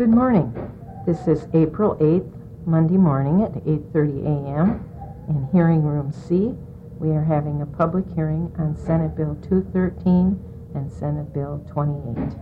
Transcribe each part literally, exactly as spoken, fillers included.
Good morning. This is April eighth, Monday morning at eight thirty a.m. in Hearing Room C. We are having a public hearing on Senate Bill two thirteen and Senate Bill twenty-eight.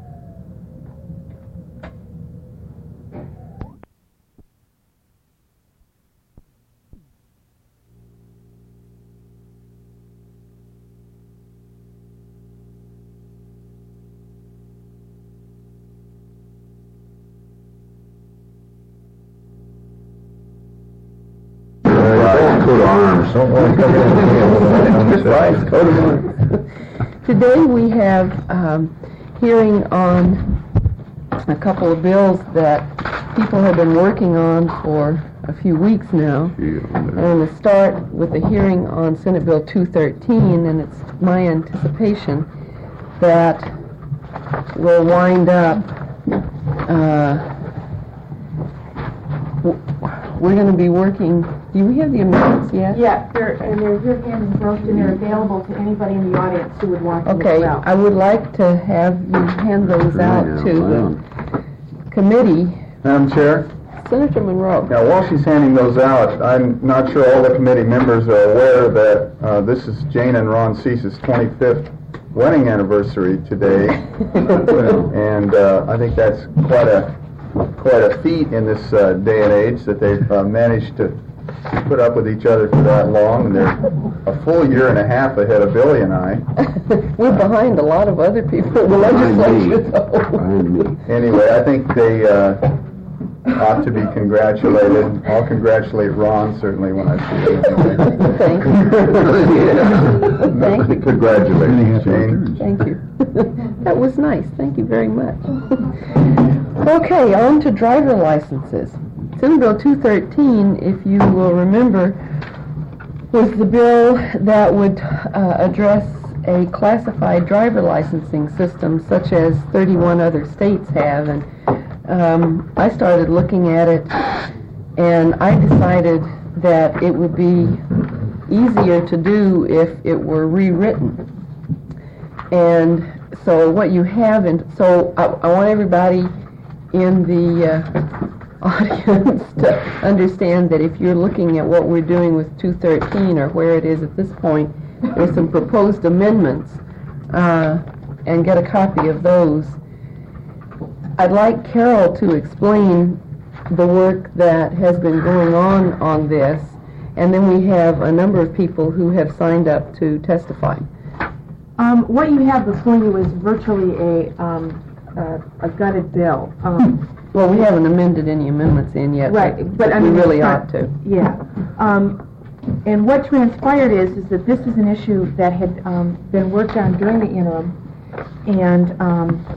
Coat of arms. Don't want to come in. Right, coat of arms. Today we have um, hearing on a couple of bills that people have been working on for a few weeks now. I'm going to start with the hearing on Senate Bill two thirteen, and it's my anticipation that we'll wind up uh, we're going to be working. Do we have the amendments yet? Yeah, they're, and they're here hand engrossed, and they're available to anybody in the audience who would want them Okay, as well. I would like to have you hand those out to the committee. Madam Chair? Senator Monroe. Now, while she's handing those out, I'm not sure all the committee members are aware that uh, this is Jane and Ron Cease's twenty-fifth wedding anniversary today, and uh, I think that's quite a quite a feat in this uh, day and age that they've uh, managed to put up with each other for that long, and they're a full year and a half ahead of Billy and I. We're behind a lot of other people in the legislature, though. Anyway, I think they uh, ought to be congratulated. I'll congratulate Ron, certainly, when I see him. Thank you. Thank you. Congratulations, Jane. Thank you. That was nice. Thank you very much. Okay, on to driver licenses. Senate Bill two thirteen, if you will remember, was the bill that would uh, address a classified driver licensing system such as thirty-one other states have. And um, I started looking at it, and I decided that it would be easier to do if it were rewritten. And so what you have, and so I, I want everybody in the uh, audience to understand that if you're looking at what we're doing with two thirteen or where it is at this point, there's some proposed amendments, uh, and get a copy of those. I'd like Carol to explain the work that has been going on on this, and then we have a number of people who have signed up to testify. Um, what you have before you is virtually a um, uh, a gutted bill. Um, Well, we haven't amended any amendments in yet, right, but, but I we mean, really not, ought to. Yeah. Um, and what transpired is is that this is an issue that had um, been worked on during the interim, and um,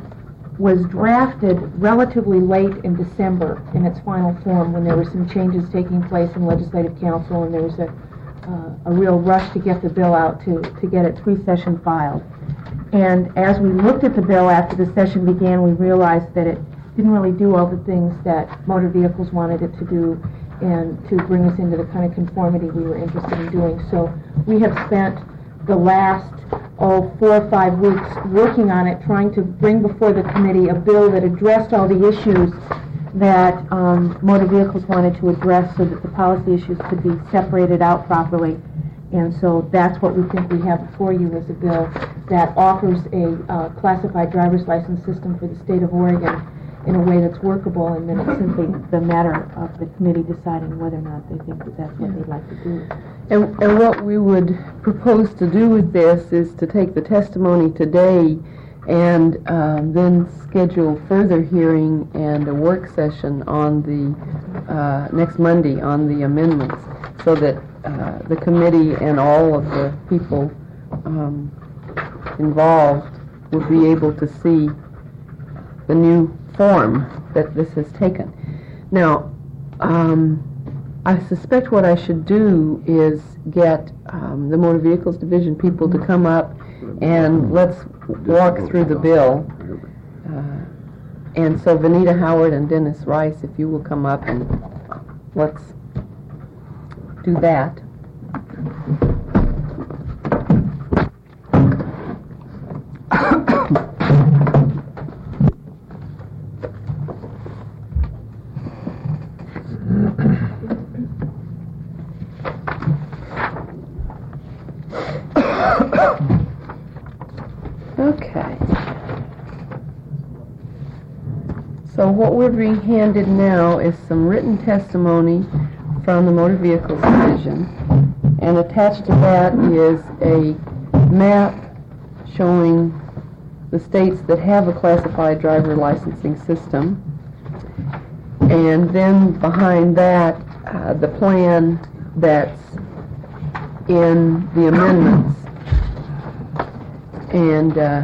was drafted relatively late in December in its final form, when there were some changes taking place in Legislative Council, and there was a uh, a real rush to get the bill out to to get it three-session filed. And as we looked at the bill after the session began, we realized that it didn't really do all the things that motor vehicles wanted it to do, and to bring us into the kind of conformity we were interested in doing. So we have spent the last, oh, four or five weeks working on it, trying to bring before the committee a bill that addressed all the issues that um, motor vehicles wanted to address, so that the policy issues could be separated out properly. And so that's what we think we have before you, is a bill that offers a uh, classified driver's license system for the state of Oregon in a way that's workable, and then it's simply the matter of the committee deciding whether or not they think that that's what they'd like to do. And, and what we would propose to do with this is to take the testimony today and um, then schedule further hearing and a work session on the uh, next Monday on the amendments, so that uh, the committee and all of the people um, involved would be able to see the new form that this has taken. Now, um, I suspect what I should do is get um, the Motor Vehicles Division people to come up, and let's walk through the bill. Uh, and so Vanita Howard and Dennis Rice, if you will come up, and let's do that. So what we're being handed now is some written testimony from the Motor Vehicles Division, and attached to that is a map showing the states that have a classified driver licensing system, and then behind that uh, the plan that's in the amendments. And uh,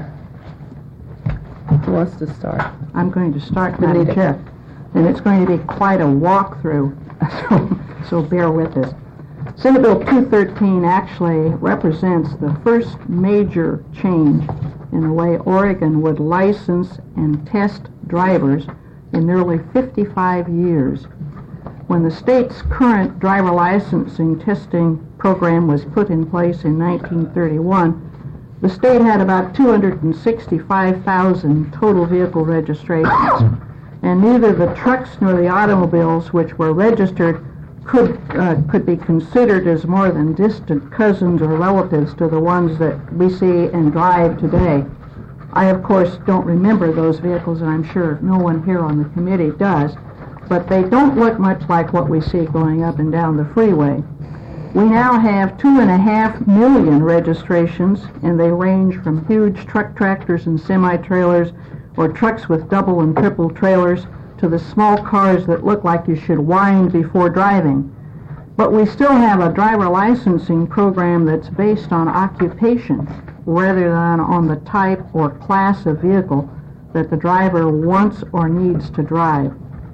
who wants to start? I'm going to start, Madam Benita. Chair, and it's going to be quite a walkthrough, so, so bear with us. Senate Bill two thirteen actually represents the first major change in the way Oregon would license and test drivers in nearly fifty-five years. When the state's current driver licensing testing program was put in place in nineteen thirty-one, the state had about two hundred sixty-five thousand total vehicle registrations, and neither the trucks nor the automobiles which were registered could uh, could be considered as more than distant cousins or relatives to the ones that we see and drive today. I, of course, don't remember those vehicles, and I'm sure no one here on the committee does, but they don't look much like what we see going up and down the freeway. We now have two and a half million registrations, and they range from huge truck tractors and semi-trailers or trucks with double and triple trailers to the small cars that look like you should wind before driving. But we still have a driver licensing program that's based on occupation rather than on the type or class of vehicle that the driver wants or needs to drive.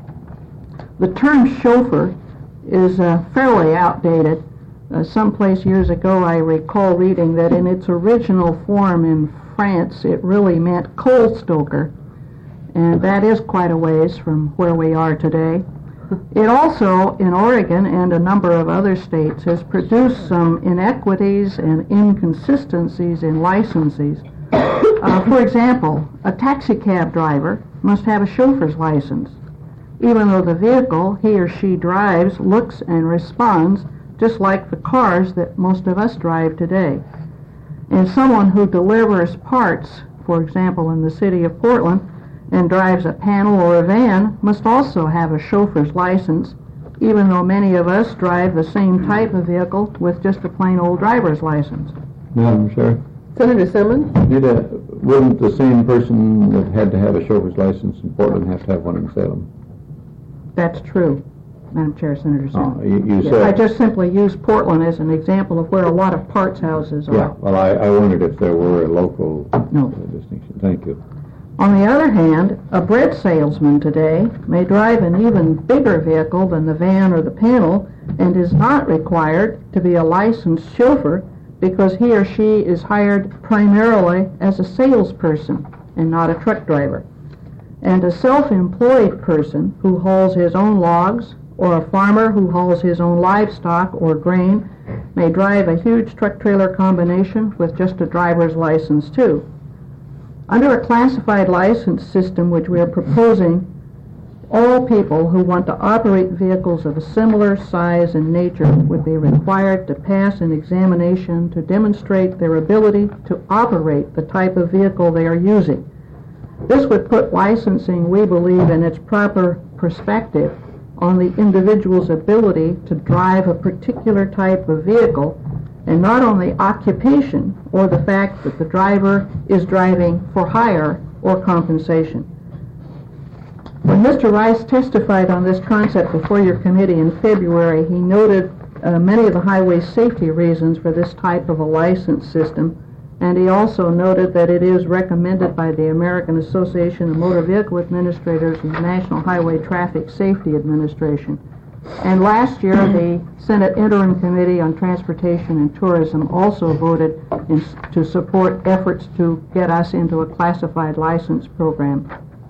The term chauffeur is uh, fairly outdated. Uh, someplace years ago I recall reading that in its original form in France it really meant coal stoker, and that is quite a ways from where we are today. It also, in Oregon and a number of other states, has produced some inequities and inconsistencies in licenses. Uh, for example, a taxi cab driver must have a chauffeur's license, even though the vehicle he or she drives looks and responds just like the cars that most of us drive today. And someone who delivers parts, for example in the city of Portland, and drives a panel or a van must also have a chauffeur's license, even though many of us drive the same type of vehicle with just a plain old driver's license. Madam Chair, Senator Simmons? did a, wouldn't the same person that had to have a chauffeur's license in Portland have to have one in Salem? That's true, Madam Chair, Senator Oh, Simmons. you, you Yeah, said... I just simply used Portland as an example of where a lot of parts houses are. Yeah, well, I, I wondered if there were a local No. uh, distinction. Thank you. On the other hand, a bread salesman today may drive an even bigger vehicle than the van or the panel and is not required to be a licensed chauffeur because he or she is hired primarily as a salesperson and not a truck driver. And a self-employed person who hauls his own logs or a farmer who hauls his own livestock or grain may drive a huge truck-trailer combination with just a driver's license too. Under a classified license system which we are proposing, all people who want to operate vehicles of a similar size and nature would be required to pass an examination to demonstrate their ability to operate the type of vehicle they are using. This would put licensing, we believe, in its proper perspective on the individual's ability to drive a particular type of vehicle, and not on the occupation or the fact that the driver is driving for hire or compensation. When Mister Rice testified on this concept before your committee in February, he noted uh, many of the highway safety reasons for this type of a license system, and he also noted that it is recommended by the American Association of Motor Vehicle Administrators and the National Highway Traffic Safety Administration. And last year, the Senate Interim Committee on Transportation and Tourism also voted in, to support efforts to get us into a classified license program.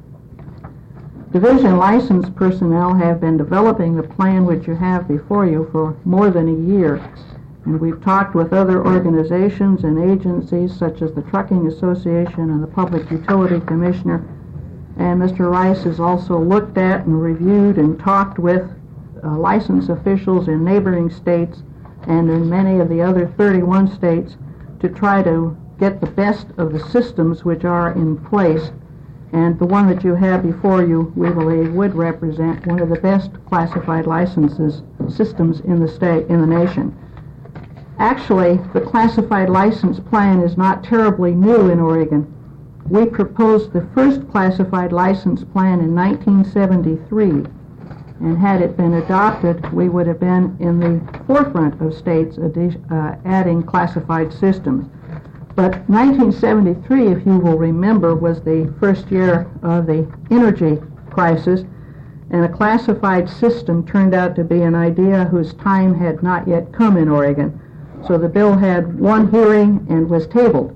Division license personnel have been developing the plan which you have before you for more than a year, and we've talked with other organizations and agencies such as the Trucking Association and the Public Utility Commissioner, and Mister Rice has also looked at and reviewed and talked with Uh, license officials in neighboring states and in many of the other thirty-one states to try to get the best of the systems which are in place And the one that you have before you, we believe, would represent one of the best classified licenses systems in the state, in the nation. Actually, the classified license plan is not terribly new in Oregon. We proposed the first classified license plan in nineteen seventy-three, and had it been adopted, we would have been in the forefront of states uh, adding classified systems. But nineteen seventy-three, if you will remember, was the first year of the energy crisis, and a classified system turned out to be an idea whose time had not yet come in Oregon. So the bill had one hearing and was tabled.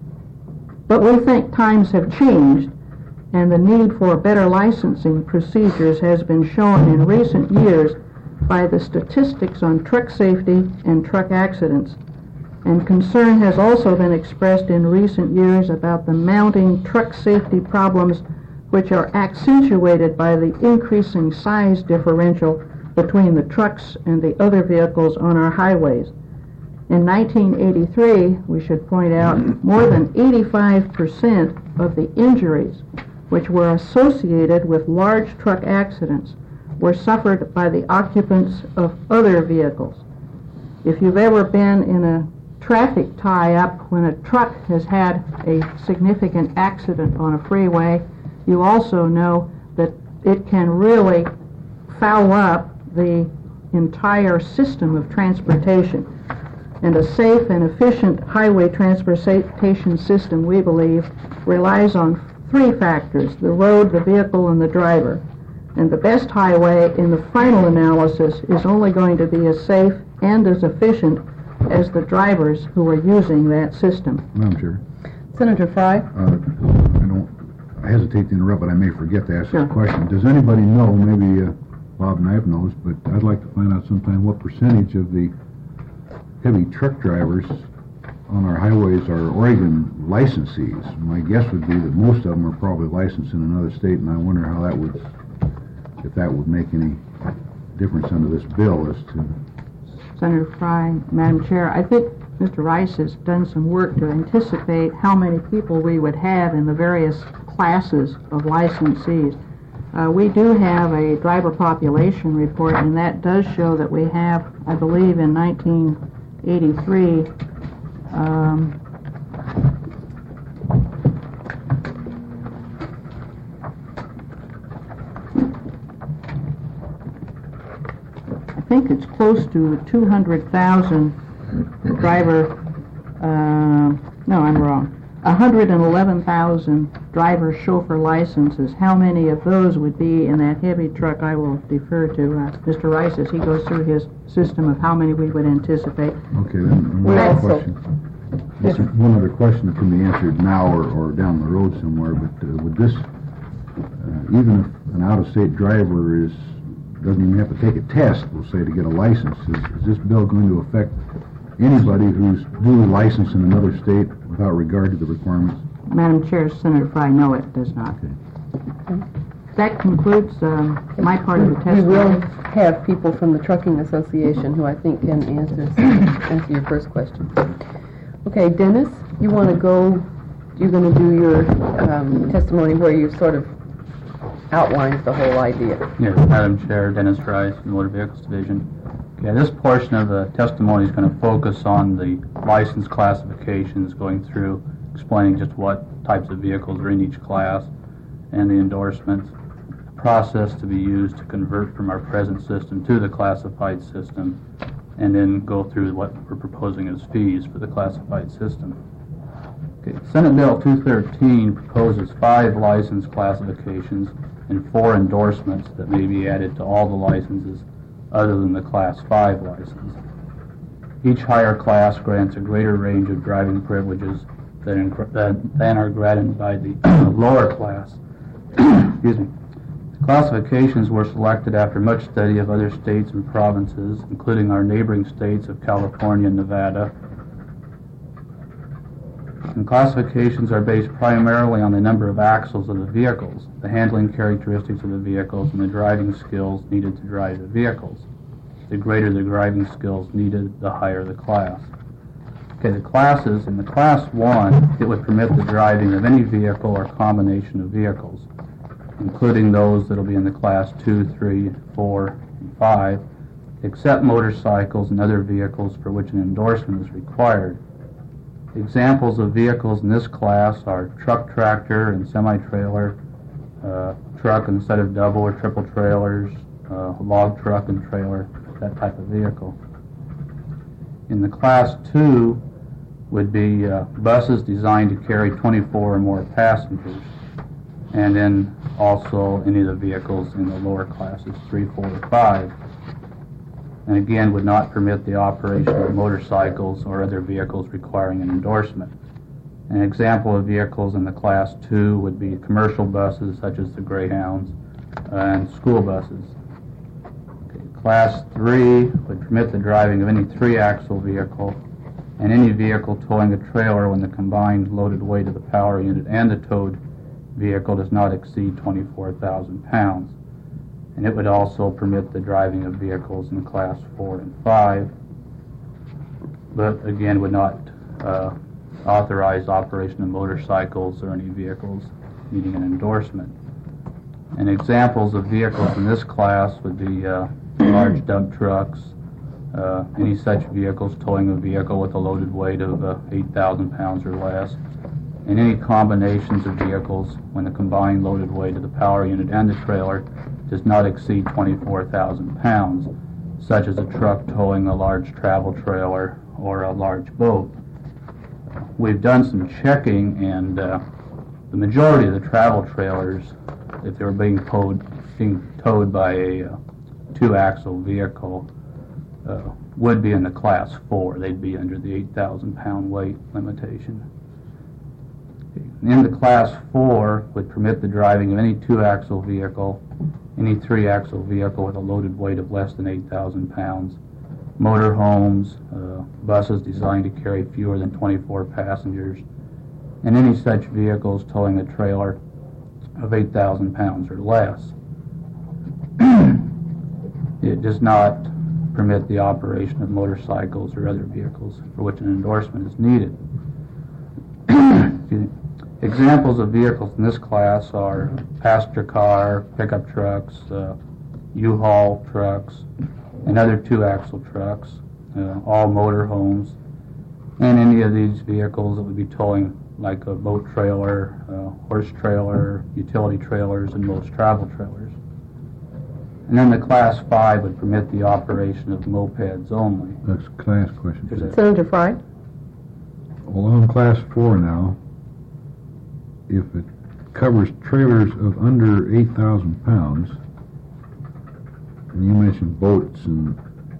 But we think times have changed, and the need for better licensing procedures has been shown in recent years by the statistics on truck safety and truck accidents. And concern has also been expressed in recent years about the mounting truck safety problems, which are accentuated by the increasing size differential between the trucks and the other vehicles on our highways. In nineteen eighty-three, we should point out, more than eighty-five percent of the injuries which were associated with large truck accidents were suffered by the occupants of other vehicles. If you've ever been in a traffic tie-up when a truck has had a significant accident on a freeway, you also know that it can really foul up the entire system of transportation. And a safe and efficient highway transportation system, we believe, relies on three factors: the road, the vehicle, and the driver. And the best highway, in the final analysis, is only going to be as safe and as efficient as the drivers who are using that system. Madam Chair, Senator Fry? uh, I don't, I hesitate to interrupt, but I may forget to ask Sure. this question. Does anybody know, maybe uh, Bob Knife knows, but I'd like to find out sometime what percentage of the heavy truck drivers on our highways are Oregon licensees. My guess would be that most of them are probably licensed in another state, and I wonder how that would, if that would make any difference under this bill as to... Senator Fry, Madam Chair, I think Mister Rice has done some work to anticipate how many people we would have in the various classes of licensees. Uh, we do have a driver population report, and that does show that we have, I believe, in nineteen eighty-three, um, I think it's close to two hundred thousand driver, uh, no, I'm wrong, one hundred eleven thousand driver chauffeur licenses. How many of those would be in that heavy truck? I will defer to uh, Mister Rice as he goes through his system of how many we would anticipate. Okay, then one other question. This is one other question that can be answered now or, or down the road somewhere, but uh, would this, uh, even if an out-of-state driver is doesn't even have to take a test, we'll say, to get a license, is, is this bill going to affect anybody who's duly licensed in another state without regard to the requirements? Madam Chair, Senator Fry, no, it does not. Okay. That concludes um, my part of the We will testimony. have people from the Trucking Association who I think can answer answer your first question. Okay, Dennis, you want to go, you're going to do your um, testimony where you sort of outlines the whole idea. Yes, Madam Chair, Dennis Rice, Motor Vehicles Division. Okay, this portion of the testimony is going to focus on the license classifications, going through explaining just what types of vehicles are in each class and the endorsements, the process to be used to convert from our present system to the classified system, and then go through what we're proposing as fees for the classified system. Okay, Senate Bill two thirteen proposes five license classifications and four endorsements that may be added to all the licenses other than the Class five license. Each higher class grants a greater range of driving privileges than, than, than are granted by the lower class. Excuse me. The classifications were selected after much study of other states and provinces, including our neighboring states of California and Nevada. And classifications are based primarily on the number of axles of the vehicles, the handling characteristics of the vehicles, and the driving skills needed to drive the vehicles. The greater the driving skills needed, the higher the class. Okay, the classes, in the Class one, it would permit the driving of any vehicle or combination of vehicles, including those that will be in the Class two, three, four, and five, except motorcycles and other vehicles for which an endorsement is required. Examples of vehicles in this class are truck, tractor, and semi-trailer, uh, truck instead of double or triple trailers, uh, log truck and trailer, that type of vehicle. In the Class two would be uh, buses designed to carry twenty-four or more passengers, and then also any of the vehicles in the lower classes, three, four, or five. And again, would not permit the operation of motorcycles or other vehicles requiring an endorsement. An example of vehicles in the Class two would be commercial buses such as the Greyhounds and school buses. Okay, Class three would permit the driving of any three-axle vehicle and any vehicle towing a trailer when the combined loaded weight of the power unit and the towed vehicle does not exceed twenty-four thousand pounds. And it would also permit the driving of vehicles in Class four and five, but again would not uh, authorize operation of motorcycles or any vehicles needing an endorsement. And examples of vehicles in this class would be uh, large dump trucks, uh, any such vehicles towing a vehicle with a loaded weight of uh, eight thousand pounds or less, and any combinations of vehicles when the combined loaded weight of the power unit and the trailer does not exceed twenty-four thousand pounds, such as a truck towing a large travel trailer or a large boat. We've done some checking, and uh, the majority of the travel trailers, if they were being towed, being towed by a uh, two-axle vehicle, uh, would be in the Class four. They'd be under the eight thousand pound weight limitation. In the Class four would permit the driving of any two-axle vehicle, any three-axle vehicle with a loaded weight of less than eight thousand pounds, motorhomes, uh, buses designed to carry fewer than twenty-four passengers, and any such vehicles towing a trailer of eight thousand pounds or less. It does not permit the operation of motorcycles or other vehicles for which an endorsement is needed. Examples of vehicles in this class are passenger car, pickup trucks, uh, U-Haul trucks, and other two-axle trucks, uh, all motorhomes, and any of these vehicles that would be towing like a boat trailer, uh, horse trailer, utility trailers, and most travel trailers. And then the Class five would permit the operation of mopeds only. That's, can I ask a question? Is it- Senator Fry? Well, on Class four now, if it covers trailers of under eight thousand pounds, and you mentioned boats and,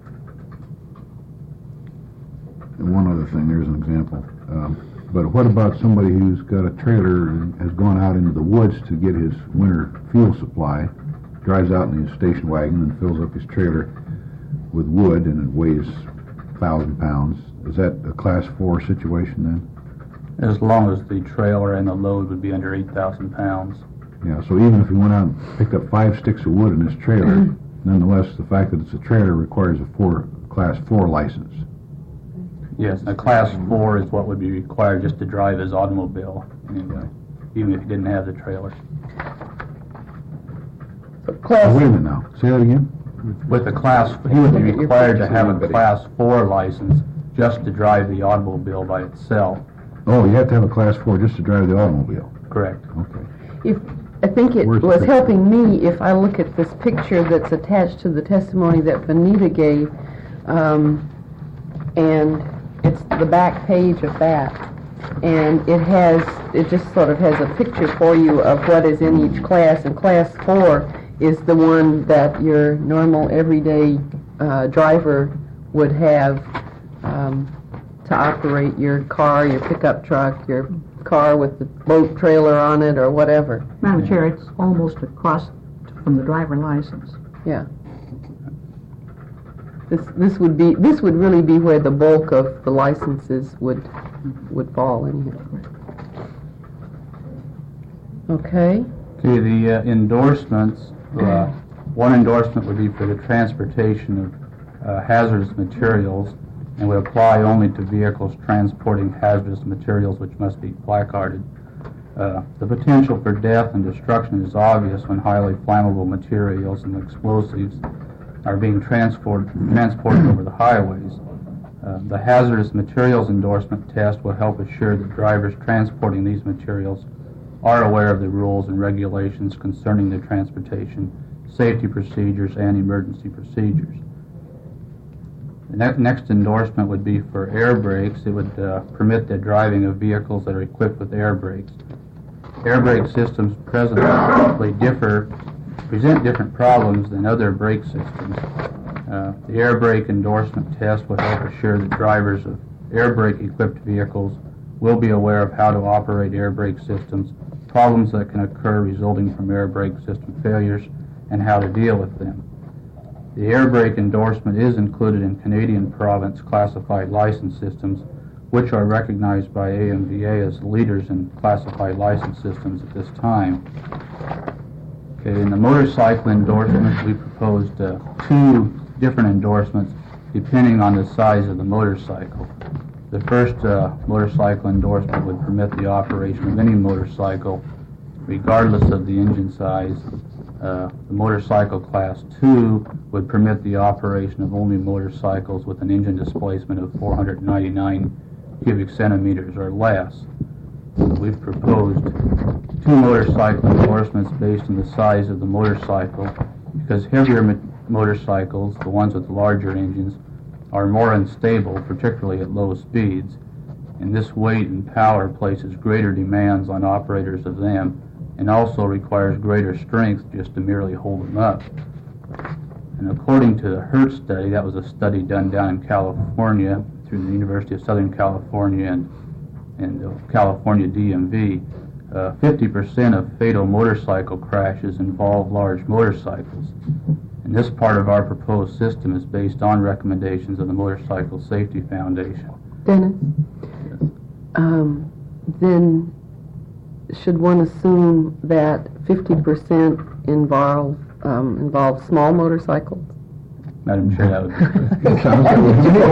and one other thing, there's an example. Um, but what about somebody who's got a trailer and has gone out into the woods to get his winter fuel supply, drives out in his station wagon and fills up his trailer with wood and it weighs one thousand pounds? Is that a Class four situation then? As long as the trailer and the load would be under eight thousand pounds. Yeah, so even if he went out and picked up five sticks of wood in his trailer, nonetheless, the fact that it's a trailer requires a four, Class four license. Yes, a Class four is what would be required just to drive his automobile, anyway, even if he didn't have the trailer. Oh, wait a minute now, say that again? With the Class, he would be required to have a Class four license just to drive the automobile by itself. Oh, you have to have a Class four just to drive the automobile. Correct. Okay. If, I think it Where's the was picture? helping me if I look at this picture that's attached to the testimony that Vanita gave, um, and it's the back page of that, and it has, it just sort of has a picture for you of what is in each class, and Class four is the one that your normal everyday uh, driver would have um, to operate your car, your pickup truck, your car with the boat trailer on it, or whatever. Madam Chair, it's almost across from the driver license. Yeah. This this would be this would really be where the bulk of the licenses would would fall anyhow. Okay. Okay, the uh, endorsements, uh, one endorsement would be for the transportation of uh, hazardous materials, and would apply only to vehicles transporting hazardous materials which must be placarded. Uh, the potential for death and destruction is obvious when highly flammable materials and explosives are being transport, transported over the highways. Uh, the hazardous materials endorsement test will help assure that drivers transporting these materials are aware of the rules and regulations concerning their transportation, safety procedures, and emergency procedures. The ne- next endorsement would be for air brakes. It would uh, permit the driving of vehicles that are equipped with air brakes. Air brake systems presently differ, present different problems than other brake systems. Uh, the air brake endorsement test will help assure that drivers of air brake equipped vehicles will be aware of how to operate air brake systems, problems that can occur resulting from air brake system failures, and how to deal with them. The air brake endorsement is included in Canadian province classified license systems, which are recognized by A M V A as leaders in classified license systems at this time. Okay, in the motorcycle endorsement, we proposed uh, two different endorsements depending on the size of the motorcycle. The first uh, motorcycle endorsement would permit the operation of any motorcycle regardless of the engine size. Uh, the motorcycle class two would permit the operation of only motorcycles with an engine displacement of four hundred ninety-nine cubic centimeters or less. We've proposed two motorcycle endorsements based on the size of the motorcycle because heavier mo- motorcycles, the ones with larger engines, are more unstable, particularly at low speeds, and this weight and power places greater demands on operators of them and also requires greater strength just to merely hold them up. And according to the Hertz study, that was a study done down in California through the University of Southern California and, and the California D M V, uh, fifty percent of fatal motorcycle crashes involve large motorcycles. And this part of our proposed system is based on recommendations of the Motorcycle Safety Foundation. Dennis? Um, then should one assume that fifty percent involve, um, involve small motorcycles? Madam Chair, that would It sounds like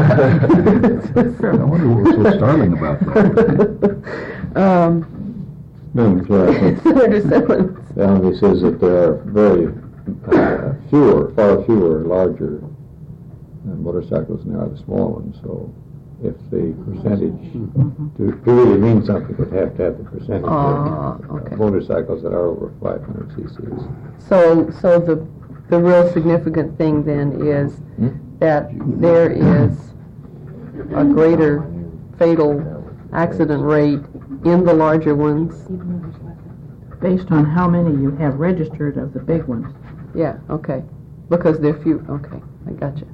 it. I wonder what was so startling about that. um, Madam Chair, I think Senator Simmons. the Omni says that there are very uh, fewer, far fewer larger uh, motorcycles than there are the small ones, so if the percentage to, to really mean something, it would have to have the percentage Ah, of okay. uh, motorcycles that are over five hundred c c's. So, so the, the real significant thing then is Hmm? that there is a greater fatal accident rate in the larger ones. Based on how many you have registered of the big ones. Yeah, okay. Because they're few, okay, I got you.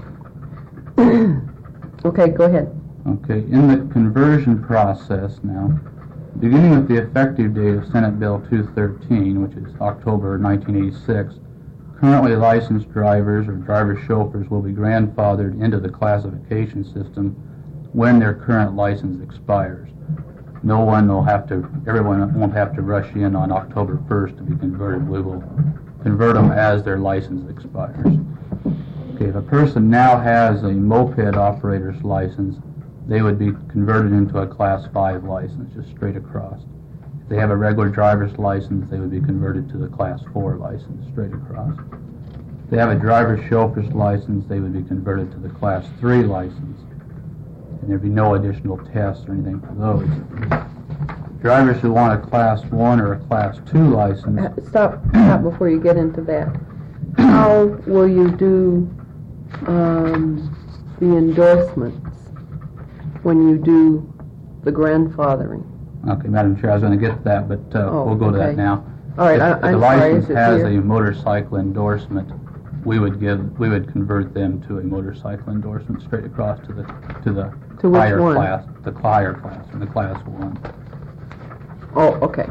Okay, go ahead. Okay, in the conversion process now, beginning with the effective date of Senate Bill two thirteen, which is October nineteen eighty-six, currently licensed drivers or driver chauffeurs will be grandfathered into the classification system when their current license expires. No one will have to, everyone won't have to rush in on October first to be converted. We will convert them as their license expires. Okay, if a person now has a moped operator's license, they would be converted into a Class five license, just straight across. If they have a regular driver's license, they would be converted to the Class four license, straight across. If they have a driver's chauffeur's license, they would be converted to the Class three license. And there'd be no additional tests or anything for those. Drivers who want a Class one or a Class two license, Uh, Stop, stop before you get into that. How will you do um, the endorsements when you do the grandfathering? okay, Madam Chair, I was going to get to that, but uh, Oh, we'll go to okay. that now. All right, If I- if I'm the sorry, license is it has here? a motorcycle endorsement, we would give, we would convert them to a motorcycle endorsement straight across to the, to the To which higher one? class, the higher class, from the Class one. Oh, okay.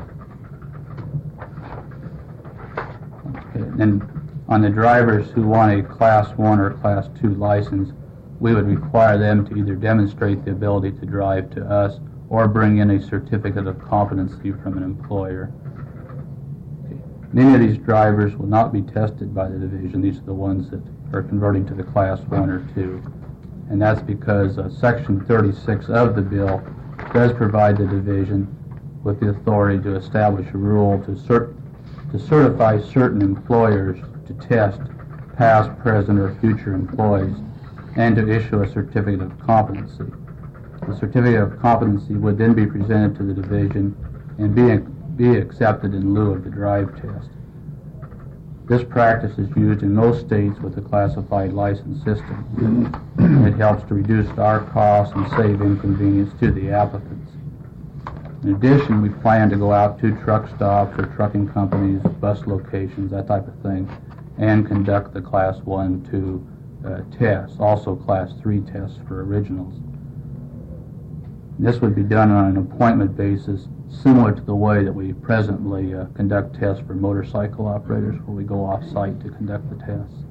Okay, and on the drivers who want a Class one or Class two license, we would require them to either demonstrate the ability to drive to us or bring in a certificate of competency from an employer. Okay. Many of these drivers will not be tested by the division. These are the ones that are converting to the Class one or two. and that's because uh, Section thirty-six of the bill does provide the division with the authority to establish a rule to, cert- to certify certain employers to test past, present, or future employees, and to issue a certificate of competency. The certificate of competency would then be presented to the division and be, be accepted in lieu of the drive test. This practice is used in most states with a classified license system. It helps to reduce our costs and save inconvenience to the applicants. In addition, we plan to go out to truck stops or trucking companies, bus locations, that type of thing, and conduct the Class one, two uh, tests, also Class three tests for originals. This would be done on an appointment basis, similar to the way that we presently uh, conduct tests for motorcycle operators, where we go off-site to conduct the tests.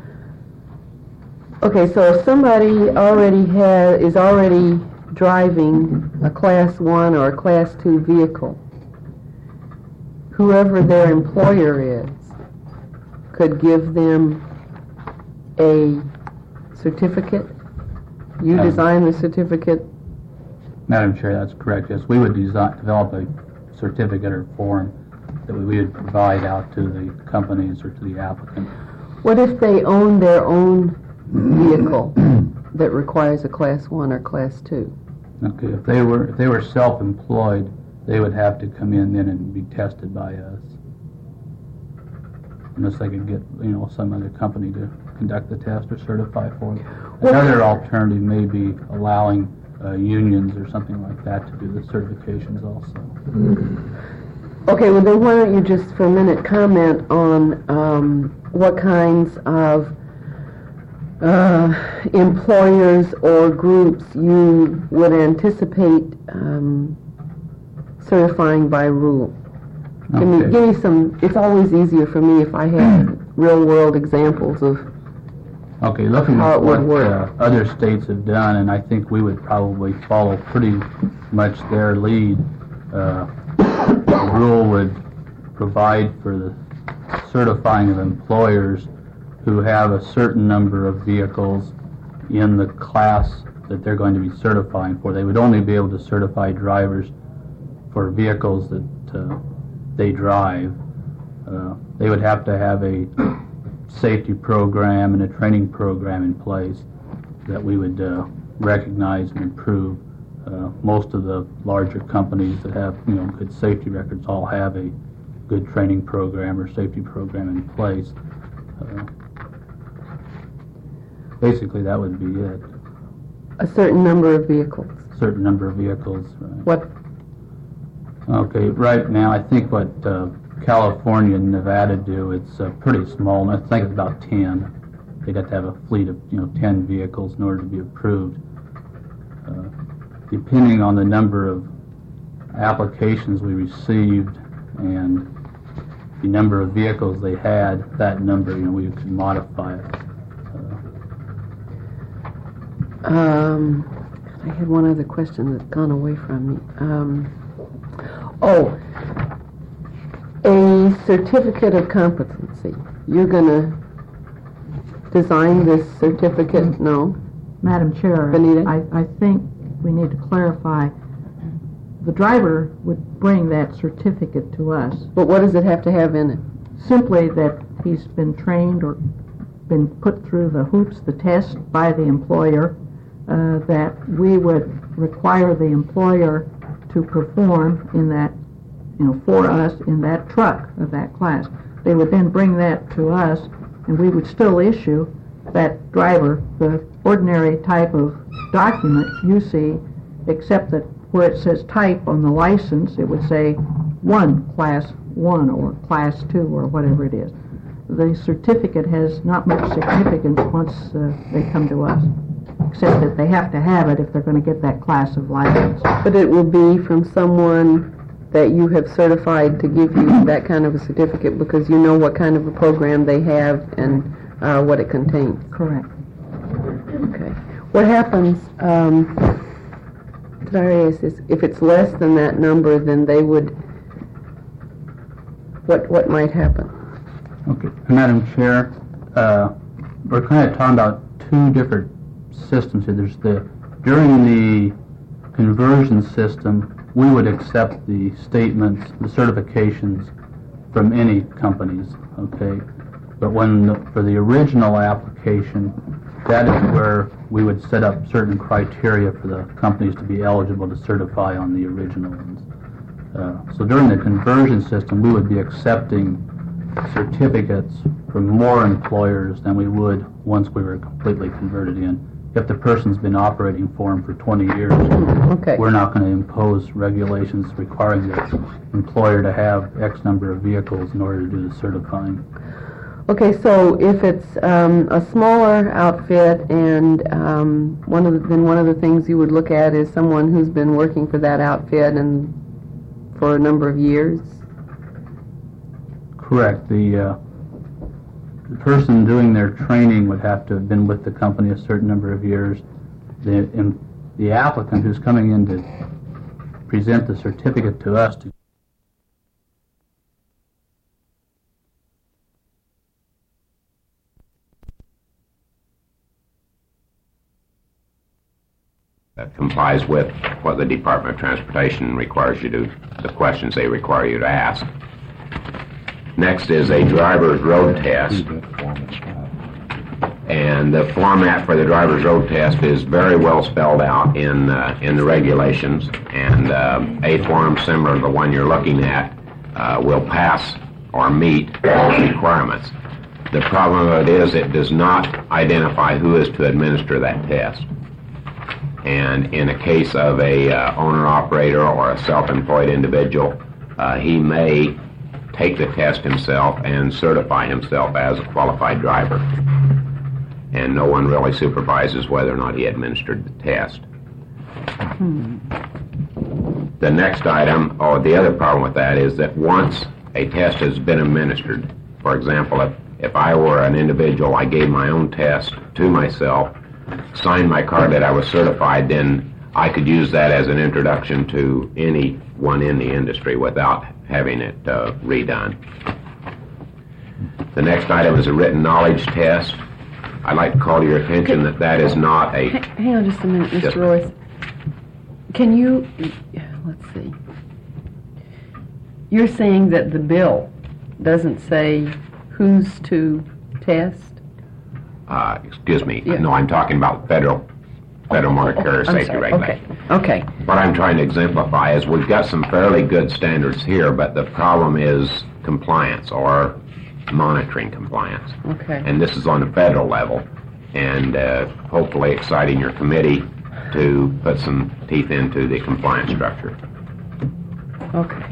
Okay, so if somebody already has, is already driving a Class one or a Class two vehicle, whoever their employer is could give them a certificate? You Um, design the certificate? Madam Chair, that's correct. Yes, we would design, develop a certificate or form that we would provide out to the companies or to the applicant. What if they own their own vehicle that requires a Class one or Class two? Okay, if they were if they were self-employed, they would have to come in then and be tested by us, unless they could get you know some other company to conduct the test or certify for them. Another alternative may be allowing uh, unions or something like that to do the certifications also. Okay, well then why don't you just for a minute comment on um, what kinds of uh, employers or groups you would anticipate um, certifying by rule. Give me, Okay. give me some, it's always easier for me if I have real-world examples of Okay, looking how at it would what work. uh, other states have done, and I think we would probably follow pretty much their lead. Uh, the rule would provide for the certifying of employers who have a certain number of vehicles in the class that they're going to be certifying for. They would only be able to certify drivers for vehicles that uh, they drive. Uh, they would have to have a safety program and a training program in place that we would uh, recognize and improve. Uh, most of the larger companies that have you know good safety records all have a good training program or safety program in place. Uh, basically, that would be it. a certain number of vehicles. Certain number of vehicles. Right. What, Okay, right now, I think what uh, California and Nevada do, it's uh, pretty small. I think it's about ten. They'd have to have a fleet of, you know, ten vehicles in order to be approved. Uh, depending on the number of applications we received and the number of vehicles they had, that number, you know, we could modify it. Uh, um, I had one other question that's gone away from me. Um, oh, a certificate of competency. You're going to design this certificate? No? Madam Chair, Benita? I, I think we need to clarify, the driver would bring that certificate to us, But what does it have to have in it? simply that he's been trained or been put through the hoops, the test by the employer, uh, that we would require the employer to perform in that, you know, for us in that truck of that class. They would then bring that to us, and we would still issue that driver the ordinary type of document you see, except that where it says type on the license, it would say one, class one, or class two, or whatever it is. The certificate has not much significance once uh, they come to us, except that they have to have it if they're going to get that class of license. But it will be from someone that you have certified to give you that kind of a certificate because you know what kind of a program they have and uh, what it contains. Correct. Okay. What happens, um, did I ask this, if it's less than that number, then they would, what what might happen? Okay, Madam Chair, uh, we're kind of talking about two different systems here. There's the, during the conversion system, we would accept the statements, the certifications from any companies, okay? But when, the, for the original application, that is where we would set up certain criteria for the companies to be eligible to certify on the original ones. Uh, so during the conversion system, we would be accepting certificates from more employers than we would once we were completely converted in. If the person's been operating for them for twenty years, Okay. we're not going to impose regulations requiring the employer to have X number of vehicles in order to do the certifying. Okay, so if it's um, a smaller outfit, and um, one of the, then one of the things you would look at is someone who's been working for that outfit and for a number of years. Correct. The, uh, the person doing their training would have to have been with the company a certain number of years. The, in, the applicant who's coming in to present the certificate to us to that complies with what the Department of Transportation requires you to, the questions they require you to ask. Next is a driver's road test. And the format for the driver's road test is very well spelled out in uh, in the regulations, and uh, a form similar to the one you're looking at uh, will pass or meet all requirements. The problem of it is it does not identify who is to administer that test. And in a case of a uh, owner-operator or a self-employed individual, uh, he may take the test himself and certify himself as a qualified driver. And no one really supervises whether or not he administered the test. Hmm. The next item, or the other problem with that, is that once a test has been administered, for example, if, if I were an individual, I gave my own test to myself, signed my card that I was certified, then I could use that as an introduction to anyone in the industry without having it uh, redone. The next item is a written knowledge test. I'd like to call your attention that that is not a... Hang on just a minute, Yes, Mister Royce. Can you, let's see. You're saying that the bill doesn't say who's to test? Uh, excuse me. Yeah. No, I'm talking about federal, federal motor carrier I'm safety sorry. regulations. Okay, okay. What I'm trying to exemplify is we've got some fairly good standards here, but the problem is compliance or monitoring compliance. Okay. And this is on a federal level, and uh, hopefully exciting your committee to put some teeth into the compliance structure. Okay.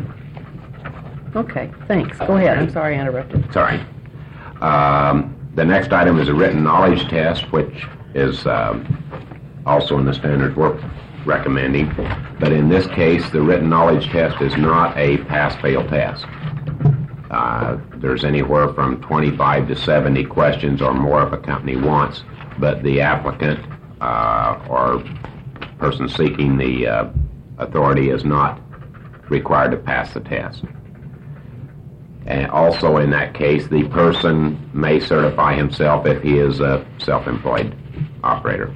Okay, thanks. Go ahead. I'm sorry I interrupted. Sorry. Um, the next item is a written knowledge test, which is um, also in the standards we're recommending. But in this case, the written knowledge test is not a pass-fail test. Uh, there's anywhere from twenty-five to seventy questions or more if a company wants, but the applicant uh, or person seeking the uh, authority is not required to pass the test. And also in that case, the person may certify himself if he is a self-employed operator.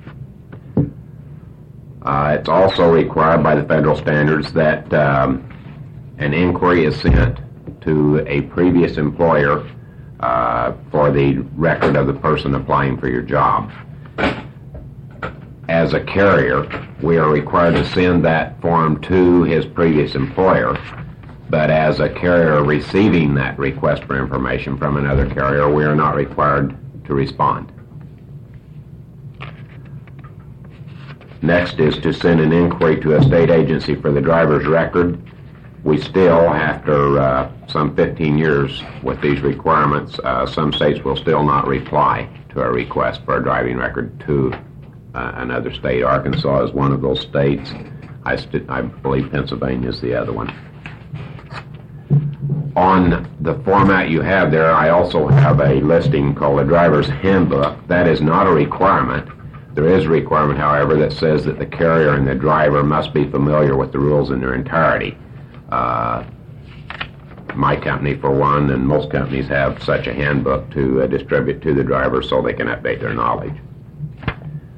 Uh, it's also required by the federal standards that um, an inquiry is sent to a previous employer uh, for the record of the person applying for your job. As a carrier, we are required to send that form to his previous employer, but as a carrier receiving that request for information from another carrier, we are not required to respond. Next is to send an inquiry to a state agency for the driver's record. We still, after uh, some fifteen years with these requirements, uh, some states will still not reply to a request for a driving record to uh, another state. Arkansas is one of those states. I, st- I believe Pennsylvania is the other one. On the format you have there, I also have a listing called a driver's handbook. That is not a requirement. There is a requirement, however, that says that the carrier and the driver must be familiar with the rules in their entirety. Uh, my company, for one, and most companies have such a handbook to uh, distribute to the driver so they can update their knowledge.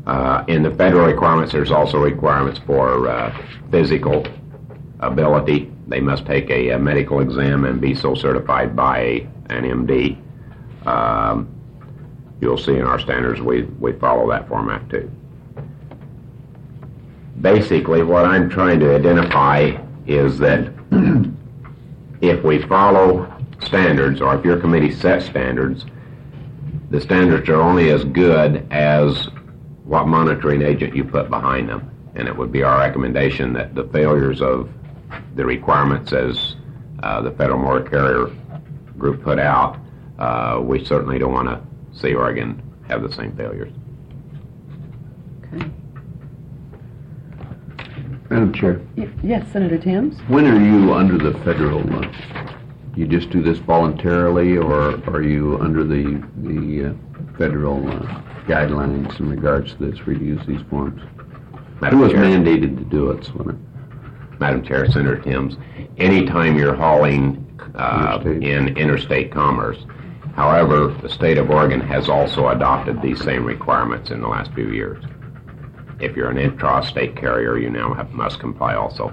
Uh, in the federal requirements, there's also requirements for uh, physical ability. They must take a, a medical exam and be so certified by an M D. Um, you'll see in our standards we, we follow that format too. Basically, what I'm trying to identify is that if we follow standards, or if your committee sets standards, the standards are only as good as what monitoring agent you put behind them. And it would be our recommendation that the failures of the requirements as uh, the Federal Motor Carrier Group put out, uh, we certainly don't want to see Oregon have the same failures. Okay. Madam Chair, Y- Yes, Senator Thames? when are you under the federal, uh, you just do this voluntarily, or are you under the, the uh, federal uh, guidelines in regards to this for you to use these forms? Madam Who was Chair. mandated to do it, Senator? Madam Chair, Senator Timms, anytime you're hauling uh, Interstate. in interstate commerce, however, the state of Oregon has also adopted these same requirements in the last few years. If you're an intra-state carrier, you now have, must comply also.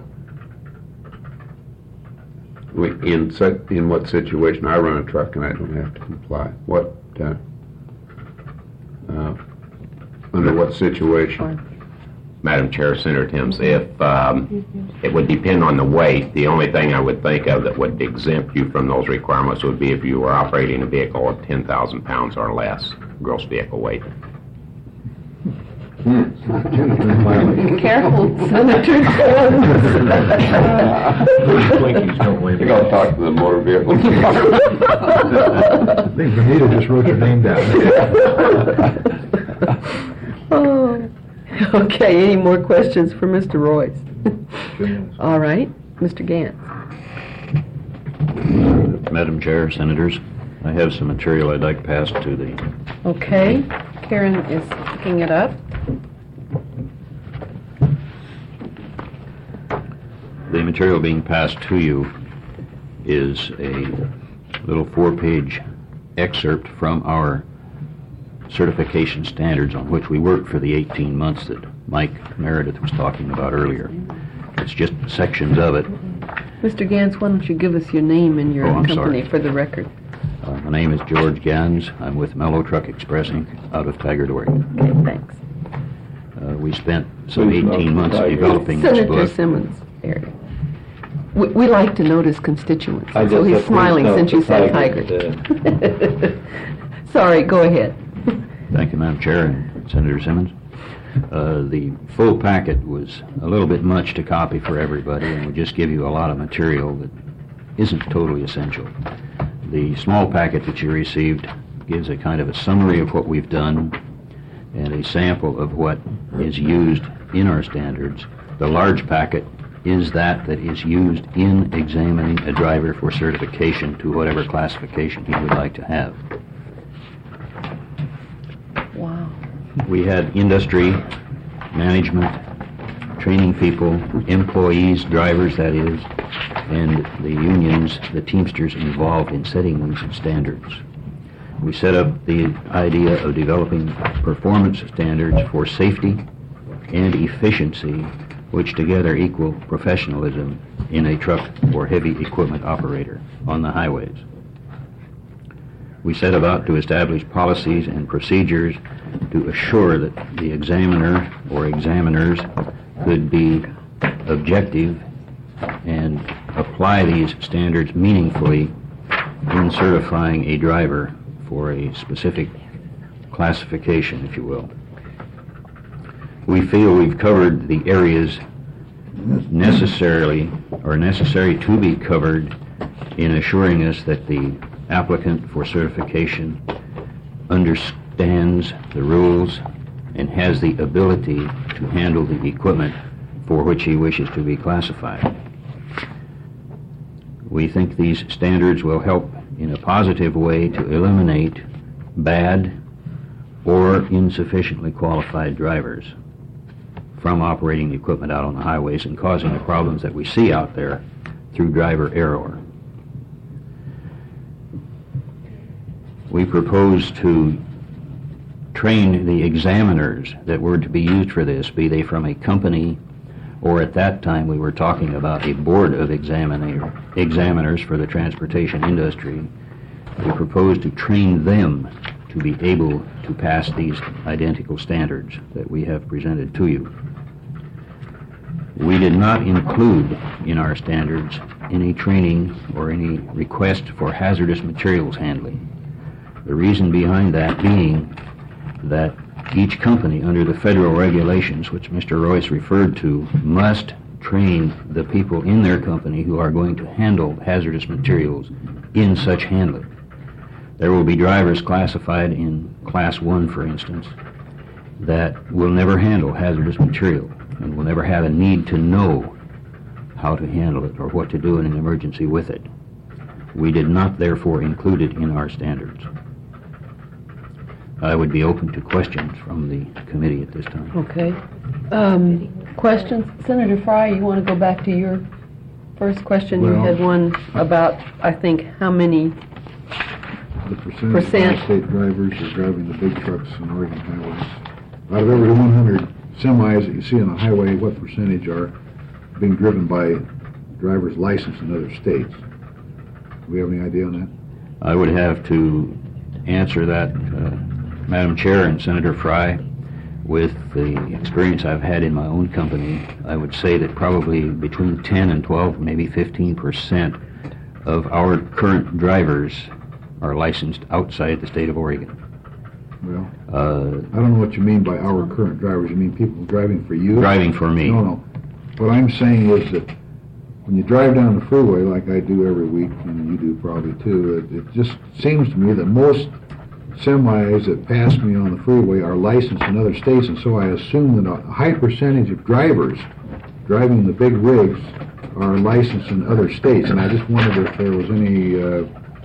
We- In such, in what situation? I run a truck and I don't have to comply. What, uh, uh, under what situation? Madam Chair, Senator Timms, if um, it would depend on the weight, the only thing I would think of that would exempt you from those requirements would be if you were operating a vehicle of ten thousand pounds or less gross vehicle weight. Careful, Senator Thames. You gotta talk to the motor vehicle. I think Benita just wrote your name down. Oh. Okay, any more questions for Mister Royce? All right, Mister Gantz. Madam Chair, Senators, I have some material I'd like to pass to the... Okay, Karen is picking it up. The material being passed to you is a little four-page excerpt from our certification standards on which we worked for the eighteen months that Mike Meredith was talking about earlier. It's just sections of it. Mister Gantz, why don't you give us your name and your Oh, I'm company sorry. for the record? Uh, my name is George Gans. I'm with Mellow Truck Express, Incorporated out of Taggart, Oregon. Okay, thanks. Uh, we spent some Please, Doctor eighteen months Tiger. developing this Senator book. Simmons area. We, we like to notice constituents, I so just he's have to smiling stop since you the said Tiger, Tiger. Sorry, go ahead. Thank you, Madam Chair and Senator Simmons. Uh, the full packet was a little bit much to copy for everybody, and would just give you a lot of material that isn't totally essential. The small packet that you received gives a kind of a summary of what we've done and a sample of what is used in our standards. The large packet is that that is used in examining a driver for certification to whatever classification he would like to have. Wow. We had industry, management, training people, employees, drivers that is, and the unions, the Teamsters involved in setting these standards. We set up the idea of developing performance standards for safety and efficiency, which together equal professionalism in a truck or heavy equipment operator on the highways. We set about to establish policies and procedures to assure that the examiner or examiners could be objective and apply these standards meaningfully in certifying a driver for a specific classification, if you will. We feel we've covered the areas necessarily or necessary to be covered in assuring us that the applicant for certification understands the rules and has the ability to handle the equipment for which he wishes to be classified. We think these standards will help in a positive way to eliminate bad or insufficiently qualified drivers from operating the equipment out on the highways and causing the problems that we see out there through driver error. We propose to train the examiners that were to be used for this, be they from a company, or at that time we were talking about a board of examiner, examiners for the transportation industry. We proposed to train them to be able to pass these identical standards that we have presented to you. We did not include in our standards any training or any request for hazardous materials handling. The reason behind that being that each company under the federal regulations, which Mister Royce referred to, must train the people in their company who are going to handle hazardous materials in such handling. There will be drivers classified in class one, for instance, that will never handle hazardous material and will never have a need to know how to handle it or what to do in an emergency with it. We did not, therefore, include it in our standards. I would be open to questions from the committee at this time. Okay. Um, questions? Senator Fry, you want to go back to your first question? You Well- had one about, I think, how many, The percentage Percent. of state drivers are driving the big trucks on Oregon highways. Out of every one hundred semis that you see on a highway, what percentage are being driven by drivers licensed in other states? Do we have any idea on that? I would have to answer that, uh, Madam Chair and Senator Fry, with the experience I've had in my own company. I would say that probably between ten and twelve, maybe fifteen percent of our current drivers are licensed outside the state of Oregon. Well, Uh, I don't know what you mean by our current drivers. You mean people driving for you? driving for me. No, no. What I'm saying is that when you drive down the freeway, like I do every week, and you do probably too, it, it just seems to me that most semis that pass me on the freeway are licensed in other states, and so I assume that a high percentage of drivers driving the big rigs are licensed in other states, and I just wondered if there was any uh, uh,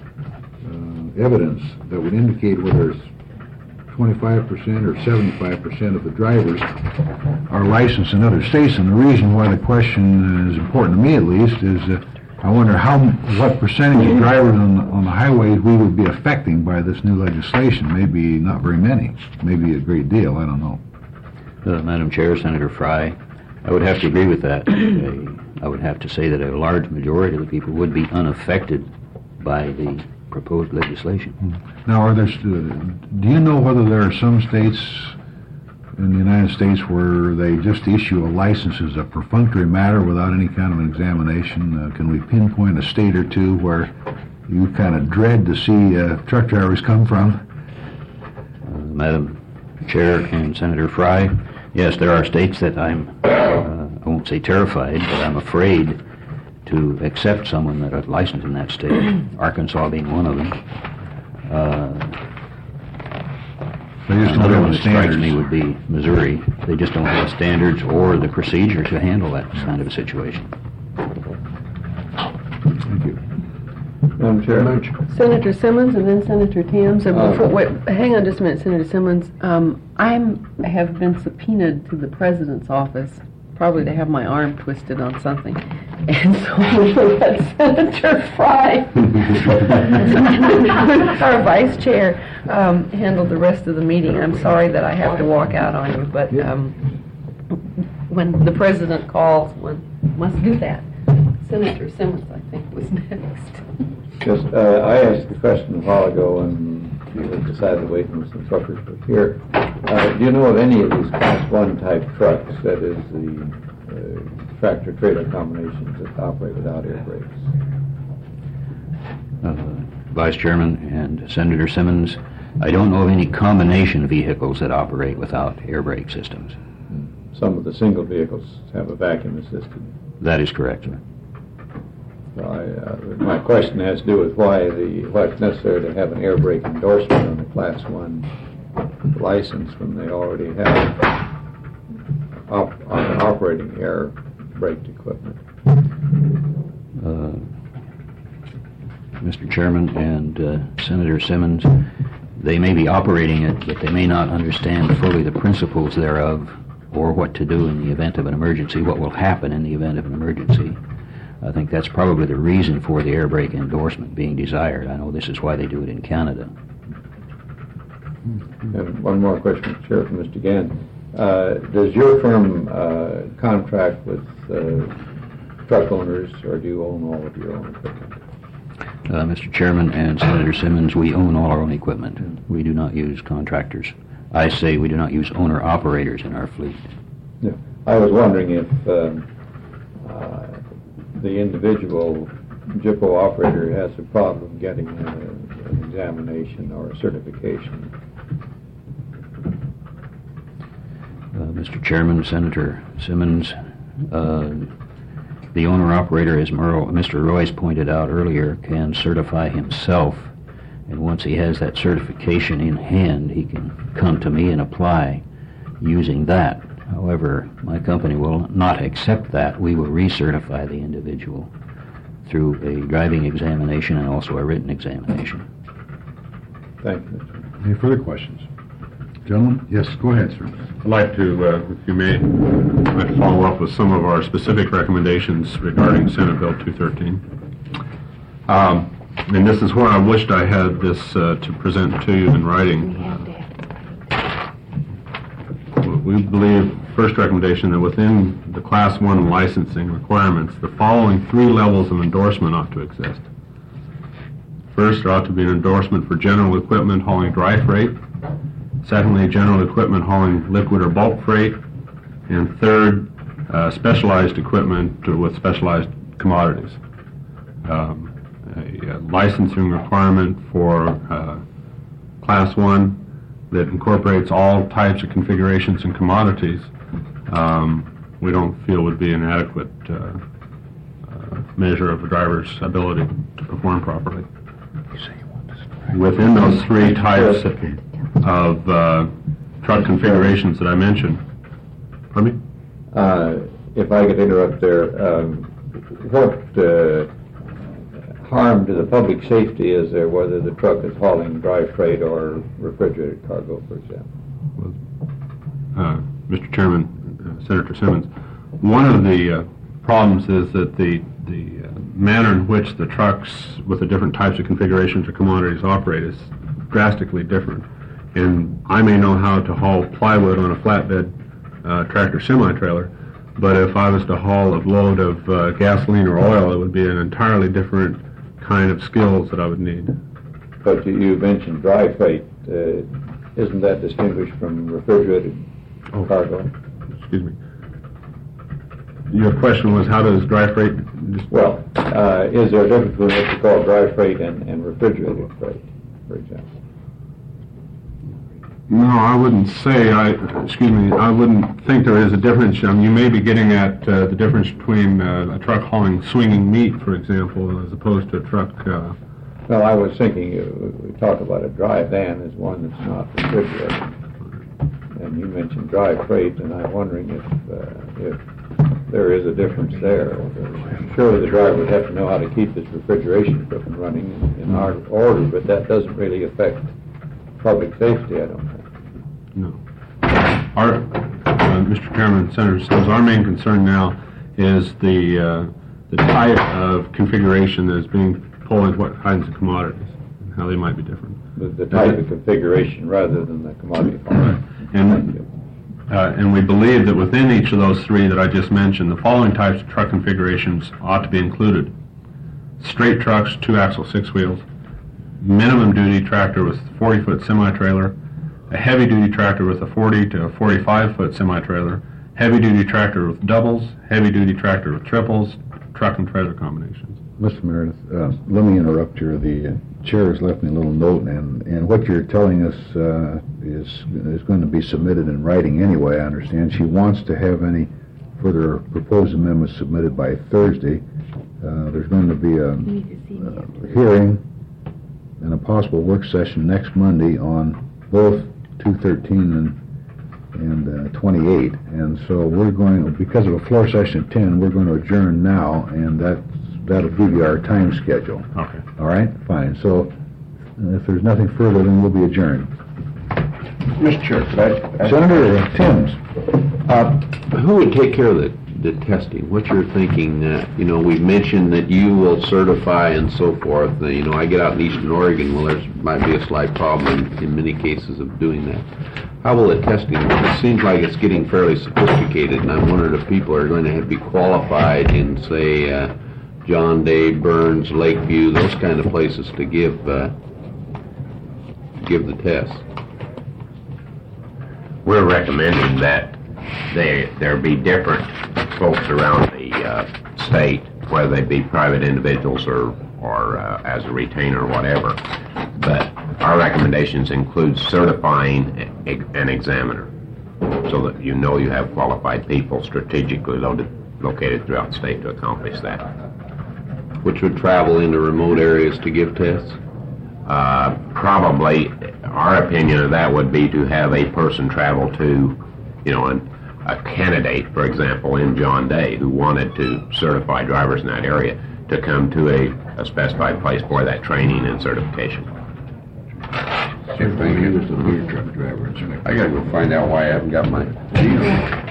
evidence that would indicate whether it's twenty-five percent or seventy-five percent of the drivers are licensed in other states. And the reason why the question is important to me, at least, is uh, I wonder how, what percentage of drivers on the, on the highways we would be affecting by this new legislation. Maybe not very many, maybe a great deal, I don't know. Uh, Madam Chair, Senator Fry, I would have to agree with that. I, I would have to say that a large majority of the people would be unaffected by the proposed legislation. Now, are there, st- do you know whether there are some states in the United States where they just issue a license as a perfunctory matter without any kind of an examination? Uh, can we pinpoint a state or two where you kind of dread to see uh, truck drivers come from? Uh, Madam Chair and Senator Fry, yes, there are states that I'm, uh, I won't say terrified, but I'm afraid to accept someone that is licensed in that state, Arkansas being one of them. Uh, They just don't another have one the that strikes standards. me would be Missouri. They just don't have the standards or the procedure to handle that kind of a situation. Thank you. Madam Chair? Senator Simmons and then Senator Tams. And Uh, before, wait, hang on just a minute, Senator Simmons. Um, I have been subpoenaed to the President's office, probably to have my arm twisted on something. And so we will let Senator Fry, our Vice Chair, um, handle the rest of the meeting. I'm sorry that I have to walk out on you, but um, when the President calls, one must do that. Senator Simmons, I think, was next. Yes, uh, I asked a question a while ago, and you had decided to wait until some truckers were here. Uh, do you know of any of these Class one type trucks, that is the uh, tractor-trailer combinations that operate without air brakes? Uh, Vice Chairman and Senator Simmons, I don't know of any combination vehicles that operate without air brake systems. Some of the single vehicles have a vacuum assisted. That is correct, sir. So I, uh, my question has to do with why the why it's necessary to have an air brake endorsement on the Class one license when they already have op, uh, operating air braked equipment. Uh, Mister Chairman and uh, Senator Simmons, they may be operating it, but they may not understand fully the principles thereof or what to do in the event of an emergency, what will happen in the event of an emergency. I think that's probably the reason for the air brake endorsement being desired. I know this is why they do it in Canada. And one more question, Mister Sheriff, from Mister Gann. Uh, does your firm uh, contract with uh, truck owners, or do you own all of your own equipment? Uh, Mister Chairman and Senator Simmons, we own all our own equipment. We do not use contractors. I say we do not use owner-operators in our fleet. Yeah. I was wondering if um, uh, the individual J I P O operator has a problem getting a, an examination or a certification. Uh, Mister Chairman, Senator Simmons, uh, the owner-operator, as Merle, Mister Royce pointed out earlier, can certify himself, and once he has that certification in hand, he can come to me and apply using that. However, my company will not accept that. We will recertify the individual through a driving examination and also a written examination. Thank you, Mister Any further questions? Gentlemen? Yes, go ahead, sir. I'd like to, uh, if you may, I'd like to follow up with some of our specific recommendations regarding Senate Bill two thirteen. Um, and this is where I wished I had this uh, to present to you in writing. We believe, first recommendation, that within the Class one licensing requirements, the following three levels of endorsement ought to exist. First, there ought to be an endorsement for general equipment hauling dry freight. Secondly, general equipment hauling liquid or bulk freight. And third, uh, specialized equipment to, with specialized commodities. Um, a, a licensing requirement for uh, Class one that incorporates all types of configurations and commodities, um, we don't feel would be an adequate uh, uh, measure of a driver's ability to perform properly. Within those three types of uh, truck configurations that I mentioned, pardon me? Uh, if I could interrupt there, um, what uh, harm to the public safety is there whether the truck is hauling dry freight or refrigerated cargo, for example? Uh, Mister Chairman, uh, Senator Simmons, one of the uh, problems is that the the uh, manner in which the trucks with the different types of configurations or commodities operate is drastically different. And I may know how to haul plywood on a flatbed uh, tractor semi-trailer, but if I was to haul a load of uh, gasoline or oil, it would be an entirely different kind of skills that I would need. But you, you mentioned dry freight. Uh, isn't that distinguished from refrigerated Oh. cargo? Excuse me. Your question was, how does dry freight... Just Well, uh, is there a difference between what you call dry freight and, and refrigerated freight, for example? No, I wouldn't say, I, excuse me, I wouldn't think there is a difference. Um, you may be getting at uh, the difference between uh, a truck hauling swinging meat, for example, as opposed to a truck... Uh, Well, I was thinking, uh, we talk about a dry van as one that's not refrigerated. And you mentioned dry freight, and I'm wondering if, uh, if there is a difference there. Surely the driver would have to know how to keep his refrigeration equipment running in our order, but that doesn't really affect public safety, I don't think. No. Our, uh, Mister Chairman, Senator Simmons, our main concern now is the uh, the type of configuration that is being pulled into what kinds of commodities and how they might be different. The, the type of configuration rather than the commodity. Right. And, uh, and we believe that within each of those three that I just mentioned, the following types of truck configurations ought to be included. Straight trucks, two-axle, six wheels, minimum duty tractor with forty-foot semi-trailer, a heavy-duty tractor with a forty to a forty-five foot semi-trailer, heavy-duty tractor with doubles, heavy-duty tractor with triples, truck and trailer combinations. Mister Meredith, uh, let me interrupt you. The uh, chair has left me a little note, and, and what you're telling us uh, is is going to be submitted in writing anyway, I understand. She wants to have any further proposed amendments submitted by Thursday. Uh, there's going to be a, a hearing and a possible work session next Monday on both two thirteen and and uh, twenty-eight, and so we're going, because of a floor session at ten, we're going to adjourn now, and that that'll give you our time schedule. Okay. All right, fine. So uh, if there's nothing further, then we'll be adjourned. Mister Chair, could I... Senator Timms. Uh, who would take care of the, the testing, what you're thinking, uh, you know, we mentioned that you will certify and so forth. Uh, You know, I get out in eastern Oregon, well, there's, might be a slight problem in, in many cases of doing that. How will the testing work? It seems like it's getting fairly sophisticated, and I'm wondering if people are going to have to be qualified in, say, uh, John Day, Burns, Lakeview, those kind of places to give, uh, give the test. We're recommending that they, there be different folks around the uh, state, whether they be private individuals or, or uh, as a retainer or whatever. But our recommendations include certifying a, an examiner so that you know you have qualified people strategically loaded, located throughout the state to accomplish that. Which would travel into remote areas to give tests? Uh, probably, our opinion of that would be to have a person travel to, you know, an, a candidate, for example, in John Day, who wanted to certify drivers in that area, to come to a, a specified place for that training and certification. I gotta go find out why I haven't got my deal.